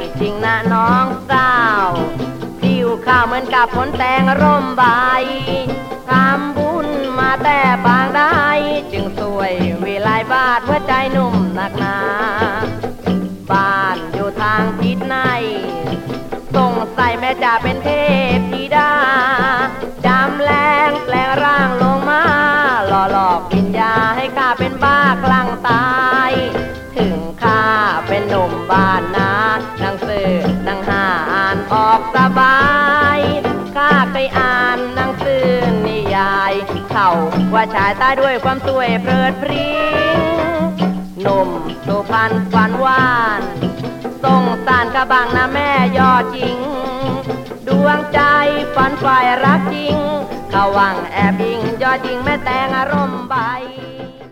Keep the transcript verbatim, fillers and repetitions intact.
จริงนะน้องสาวผิวข้าวเหมือนกับผลแตงร่มใบทำบุญมาแต่บางได้จึงสวยวิไลบาทหัวใจหนุ่มหนักหนาบ้านอยู่ทางทิศในสงสัยแม่จะเป็นเทพธิดาจำแรงแปลงร่างลงมาหล่อหลอกวิญญาให้ข้าเป็นบ้ากลางตายถึงข้าเป็นหนุ่มบ้านนาหนังสือหนังหาอ่านออกสบายข้าเคยอ่านหนังสือนิยายเขาว่าชายตายด้วยความสวยเพลิดเพริ้งหนุ่มสุพรรณฝันหวานสงสารกระบังนะแม่ยอดจริงดวงใจฝันฝ่ายรักจริงเขาหวังแอบยิงยอดจริงแม่แตงอารมณ์ใบ